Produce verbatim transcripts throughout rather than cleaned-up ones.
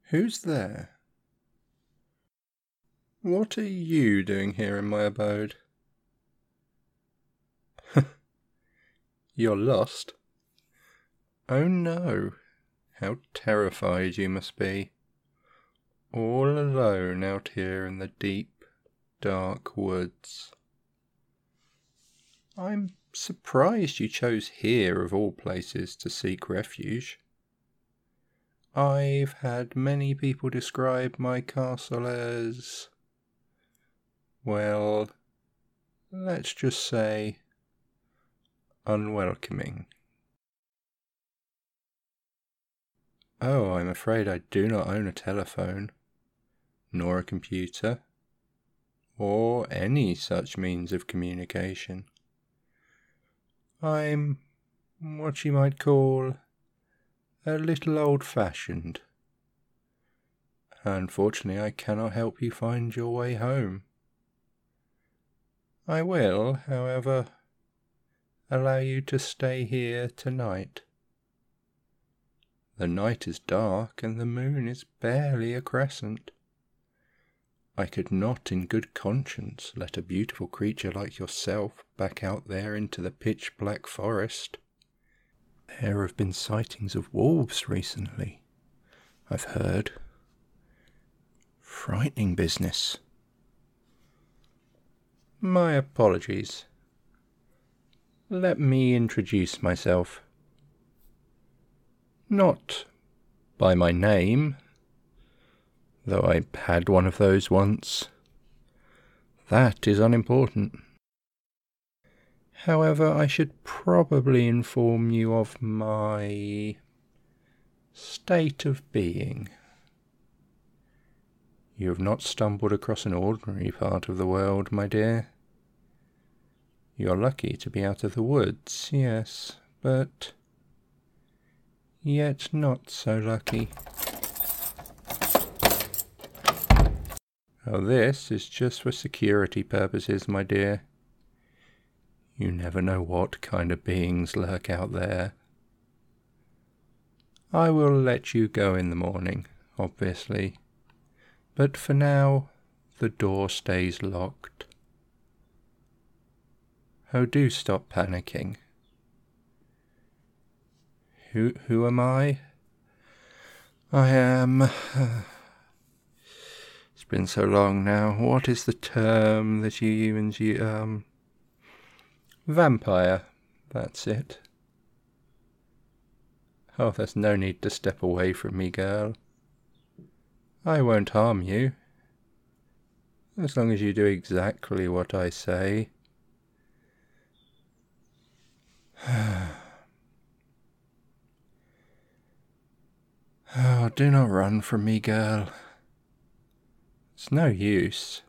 Who's there? What are you doing here in my abode? You're lost? Oh no, how terrified you must be. All alone out here in the deep, dark woods. I'm surprised you chose here of all places to seek refuge. I've had many people describe my castle as, well, let's just say, unwelcoming. Oh, I'm afraid I do not own a telephone, nor a computer, or any such means of communication. I'm what you might call a little old-fashioned. Unfortunately, I cannot help you find your way home. I will, however, allow you to stay here tonight. The night is dark and the moon is barely a crescent. I could not in good conscience let a beautiful creature like yourself back out there into the pitch-black forest. There have been sightings of wolves recently, I've heard. Frightening business. My apologies. Let me introduce myself. Not by my name, though I had one of those once. That is unimportant. However, I should probably inform you of my state of being. You have not stumbled across an ordinary part of the world, my dear. You're lucky to be out of the woods, yes, but yet not so lucky. Oh, this is just for security purposes, my dear. You never know what kind of beings lurk out there. I will let you go in the morning, obviously, but for now the door stays locked. Oh, do stop panicking. Who, who am I? I am... Uh, it's been so long now. What is the term that you humans use? Um, vampire. That's it. Oh, there's no need to step away from me, girl. I won't harm you. As long as you do exactly what I say. Oh, do not run from me, girl. It's no use.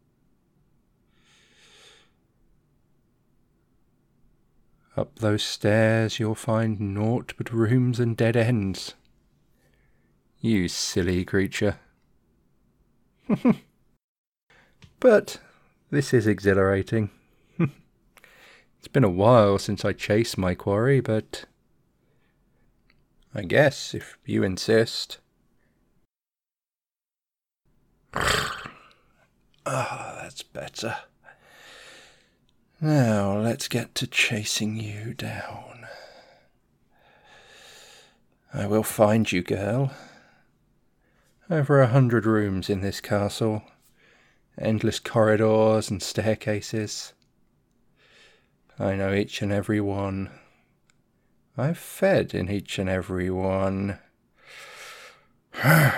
Up those stairs you'll find naught but rooms and dead ends. You silly creature. But this is exhilarating. It's been a while since I chased my quarry, but I guess if you insist. Ah, that's better. Now let's get to chasing you down. I will find you, girl. Over a hundred rooms in this castle. Endless corridors and staircases. I know each and every one. I've fed in each and every one. If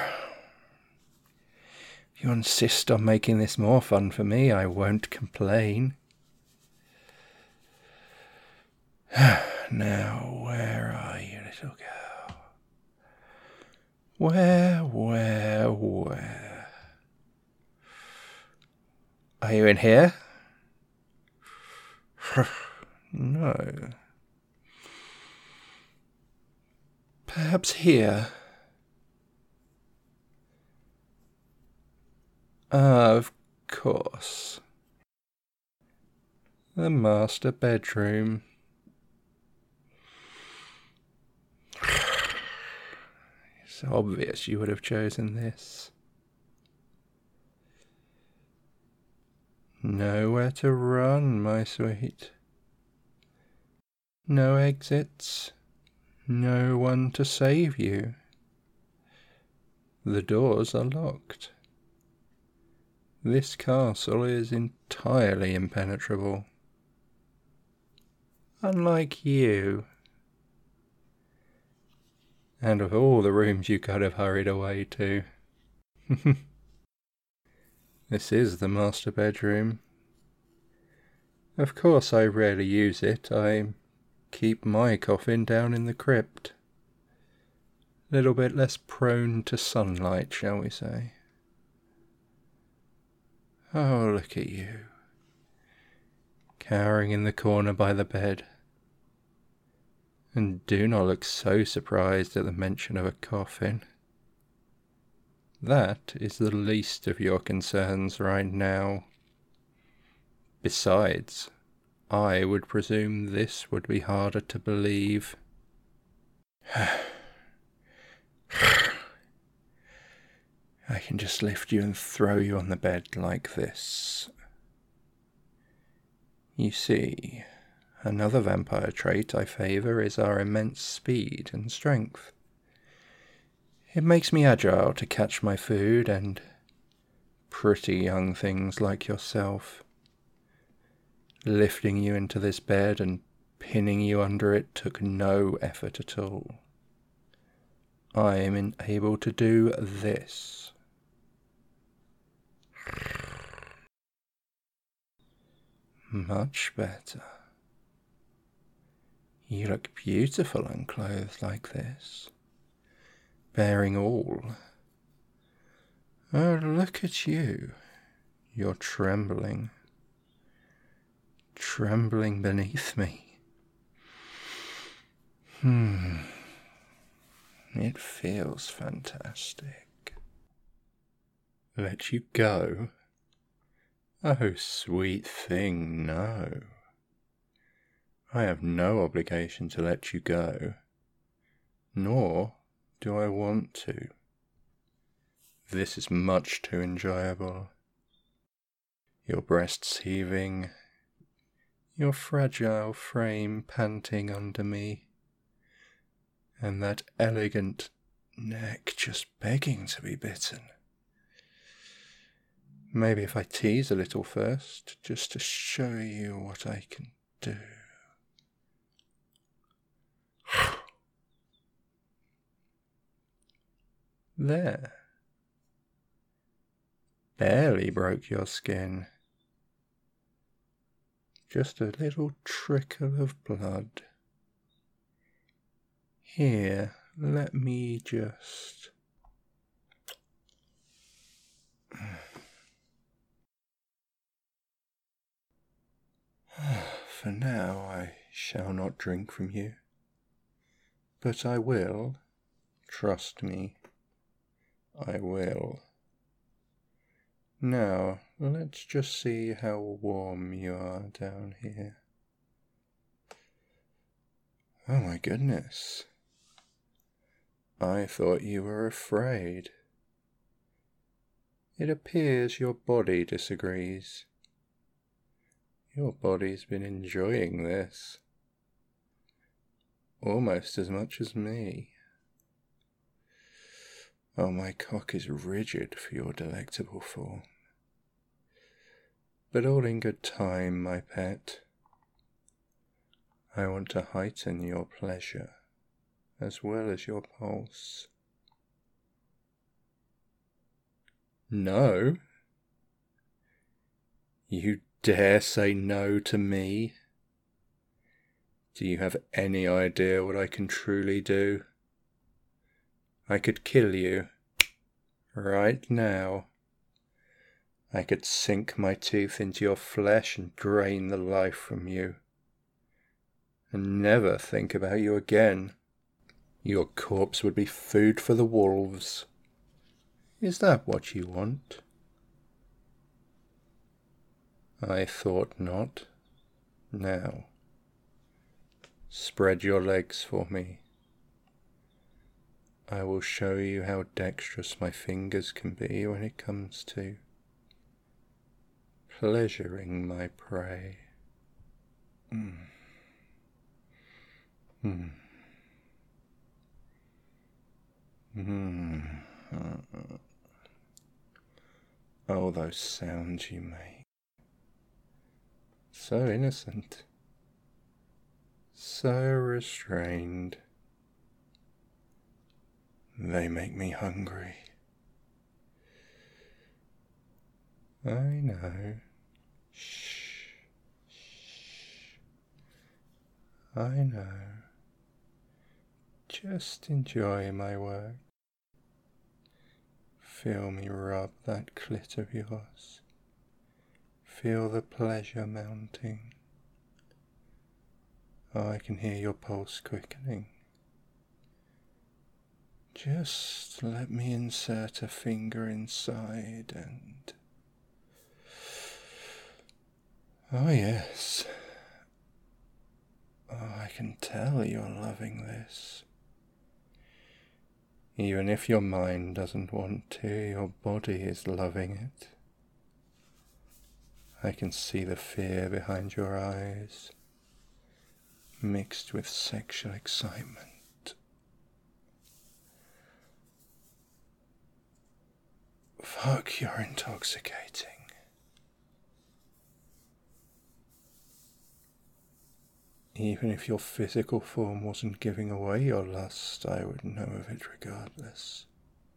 you insist on making this more fun for me, I won't complain. Now, where are you, little girl? Where, where, where? Are you in here? No. Perhaps here. Ah, of course. The master bedroom. It's obvious you would have chosen this. Nowhere to run, my sweet. No exits. No one to save you. The doors are locked. This castle is entirely impenetrable. Unlike you. And of all the rooms you could have hurried away to. This is the master bedroom. Of course I rarely use it. I keep my coffin down in the crypt. Little bit less prone to sunlight, shall we say. Oh, look at you. Cowering in the corner by the bed. And do not look so surprised at the mention of a coffin. That is the least of your concerns right now. Besides, I would presume this would be harder to believe. I can just lift you and throw you on the bed like this. You see, another vampire trait I favour is our immense speed and strength. It makes me agile to catch my food and pretty young things like yourself. Lifting you into this bed and pinning you under it took no effort at all. I am able to do this. Much better. You look beautiful unclothed like this, bearing all. Oh, look at you. You're trembling. Trembling beneath me. Hmm. It feels fantastic. Let you go? Oh, sweet thing, no. I have no obligation to let you go, nor do I want to. This is much too enjoyable. Your breasts heaving, your fragile frame panting under me, and that elegant neck just begging to be bitten. Maybe if I tease a little first, just to show you what I can do. There. Barely broke your skin. Just a little trickle of blood. Here, let me just... For now I shall not drink from you, but I will, trust me, I will. Now, let's just see how warm you are down here. Oh my goodness. I thought you were afraid. It appears your body disagrees. Your body's been enjoying this. Almost as much as me. Oh, my cock is rigid for your delectable form. But all in good time, my pet. I want to heighten your pleasure, as well as your pulse. No? You dare say no to me? Do you have any idea what I can truly do? I could kill you, right now. I could sink my teeth into your flesh and drain the life from you, and never think about you again. Your corpse would be food for the wolves. Is that what you want? I thought not. Now, spread your legs for me. I will show you how dexterous my fingers can be when it comes to pleasuring my prey. Mm. Mm. Mm. Mm. Oh, those sounds you make. So innocent. So restrained. They make me hungry. I know. Shh. Shh. I know. Just enjoy my work. Feel me rub that clit of yours. Feel the pleasure mounting. Oh, I can hear your pulse quickening. Just let me insert a finger inside and... Oh yes. Oh, I can tell you're loving this. Even if your mind doesn't want to, your body is loving it. I can see the fear behind your eyes, mixed with sexual excitement. Fuck, you're intoxicating. Even if your physical form wasn't giving away your lust, I would know of it regardless.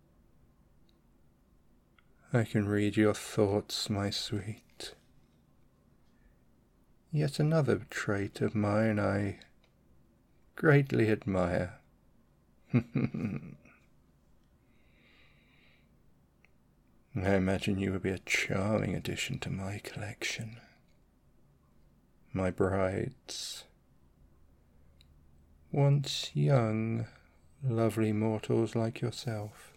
I can read your thoughts, my sweet. Yet another trait of mine I greatly admire. I imagine you would be a charming addition to my collection. My brides. Once young, lovely mortals like yourself.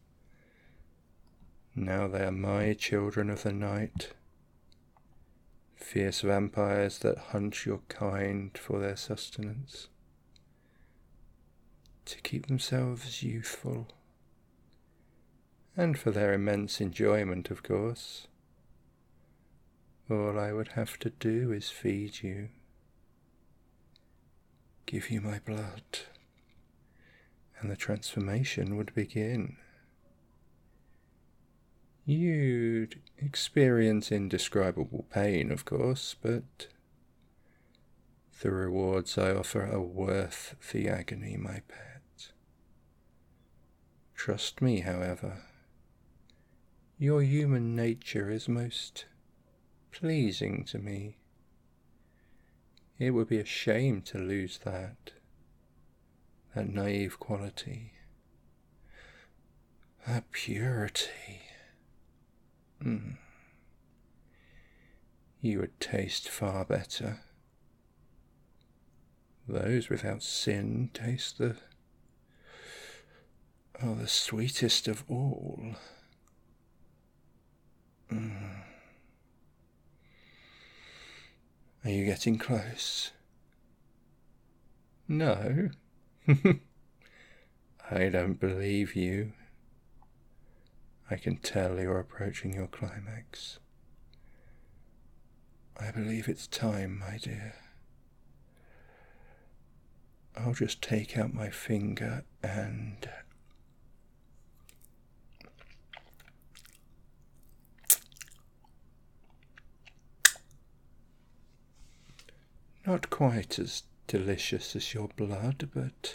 Now they are my children of the night. Fierce vampires that hunt your kind for their sustenance. To keep themselves youthful. And for their immense enjoyment, of course. All I would have to do is feed you. Give you my blood. And the transformation would begin. You'd experience indescribable pain, of course, but the rewards I offer are worth the agony, my pet. Trust me, however. Your human nature is most pleasing to me. It would be a shame to lose that, that naive quality, that purity. Mm. You would taste far better. Those without sin taste the, oh, the sweetest of all. Mm. Are you getting close? No. I don't believe you. I can tell you're approaching your climax. I believe it's time, my dear. I'll just take out my finger and... Not quite as delicious as your blood, but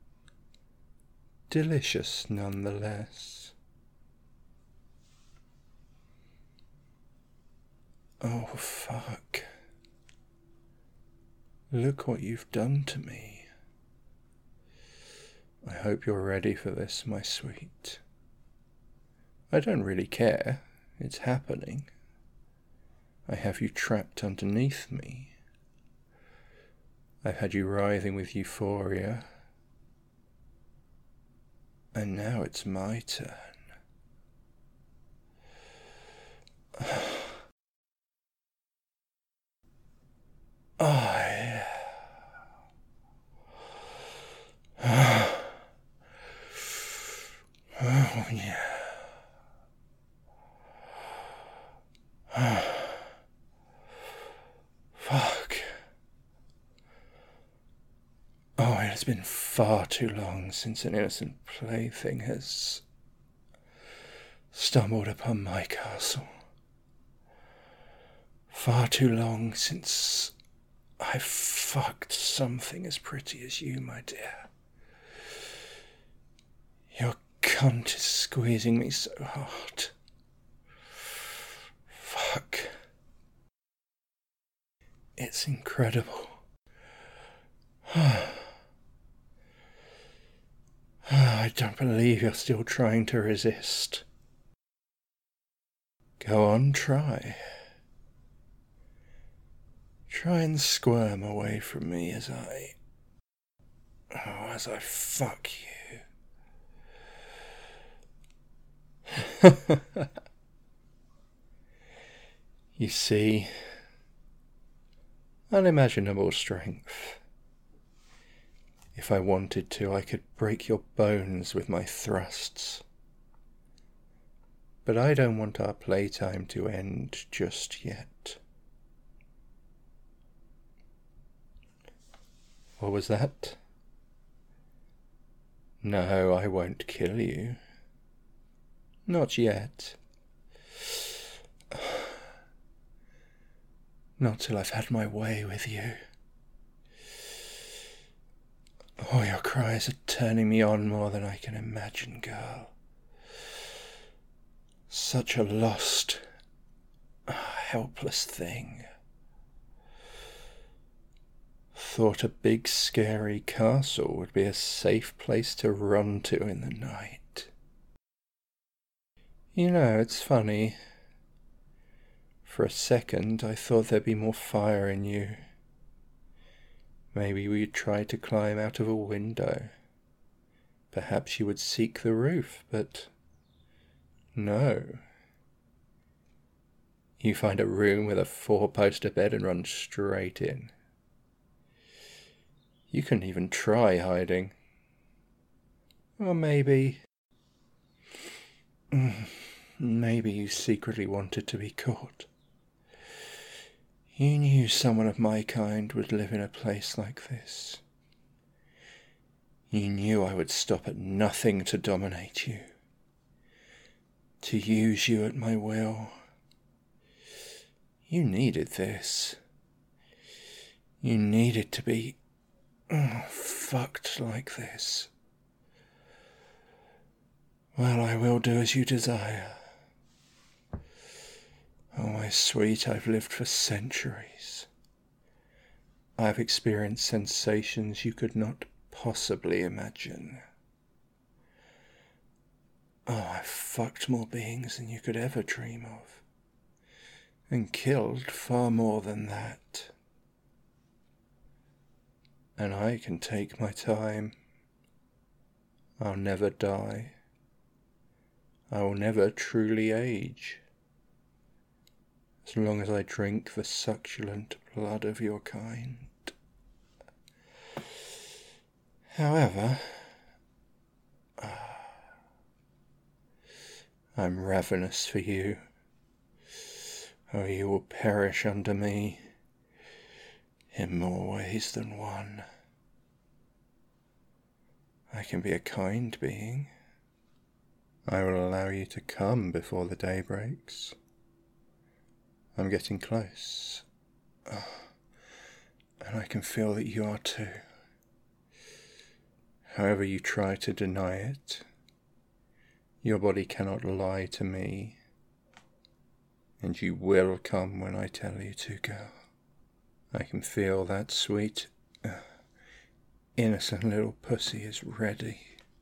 delicious nonetheless. Oh, fuck. Look what you've done to me. I hope you're ready for this, my sweet. I don't really care. It's happening. I have you trapped underneath me. I've had you writhing with euphoria. And now it's my turn. I... has been far too long since an innocent plaything has stumbled upon my castle. Far too long since I've fucked something as pretty as you, my dear. Your cunt is squeezing me so hard. Fuck. It's incredible. I don't believe you're still trying to resist. Go on, try. Try and squirm away from me as I... Oh, as I fuck you. You see, unimaginable strength. If I wanted to, I could break your bones with my thrusts. But I don't want our playtime to end just yet. What was that? No, I won't kill you. Not yet. Not till I've had my way with you. Oh, your cries are turning me on more than I can imagine, girl. Such a lost, helpless thing. Thought a big scary castle would be a safe place to run to in the night. You know, it's funny. For a second I thought there'd be more fire in you. Maybe we'd try to climb out of a window. Perhaps you would seek the roof, but no. You find a room with a four-poster bed and run straight in. You couldn't even try hiding. Or maybe... Maybe you secretly wanted to be caught. You knew someone of my kind would live in a place like this. You knew I would stop at nothing to dominate you. To use you at my will. You needed this. You needed to be oh, fucked like this. Well, I will do as you desire. Oh, my sweet, I've lived for centuries. I've experienced sensations you could not possibly imagine. Oh, I've fucked more beings than you could ever dream of. And killed far more than that. And I can take my time. I'll never die. I will never truly age. As long as I drink the succulent blood of your kind. However, uh, I'm ravenous for you. Oh, you will perish under me in more ways than one. I can be a kind being. I will allow you to come before the day breaks. I'm getting close, oh, and I can feel that you are too. However you try to deny it, your body cannot lie to me, and you will come when I tell you to, girl. I can feel that sweet, uh, innocent little pussy is ready.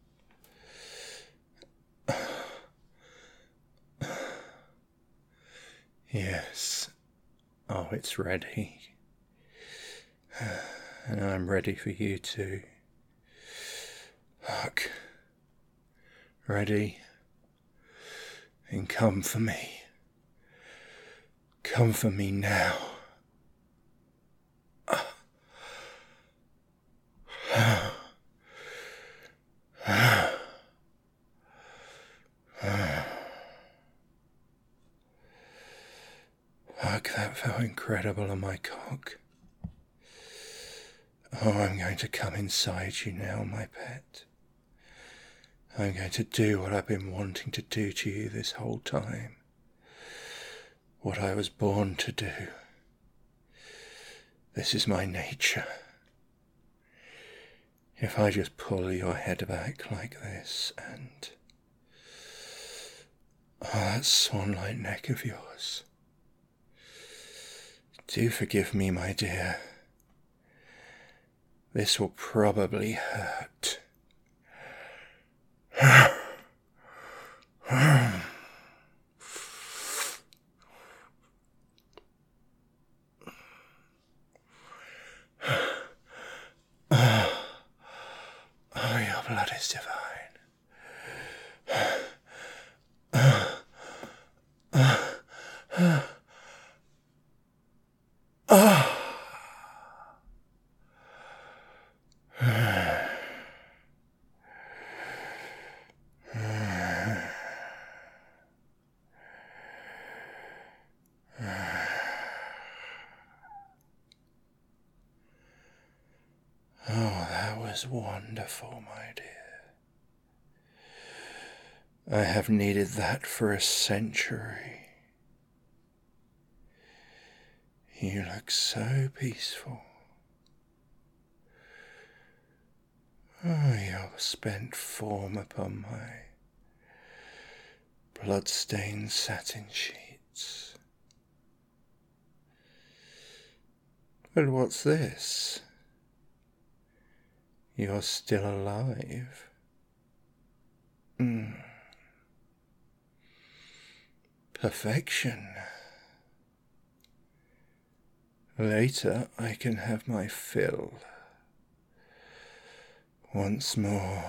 Yes, oh, it's ready, and I'm ready for you too. Look, ready, and come for me, come for me now. Fuck, that felt incredible on my cock. Oh, I'm going to come inside you now, my pet. I'm going to do what I've been wanting to do to you this whole time. What I was born to do. This is my nature. If I just pull your head back like this and... oh, that swan-like neck of yours. Do forgive me, my dear. This will probably hurt. Oh, your blood is divine. Oh, that was wonderful, my dear. I have needed that for a century. You look so peaceful. Oh, your spent form upon my blood-stained satin sheets. But what's this? You're still alive. Mm. Perfection. Later I can have my fill. Once more.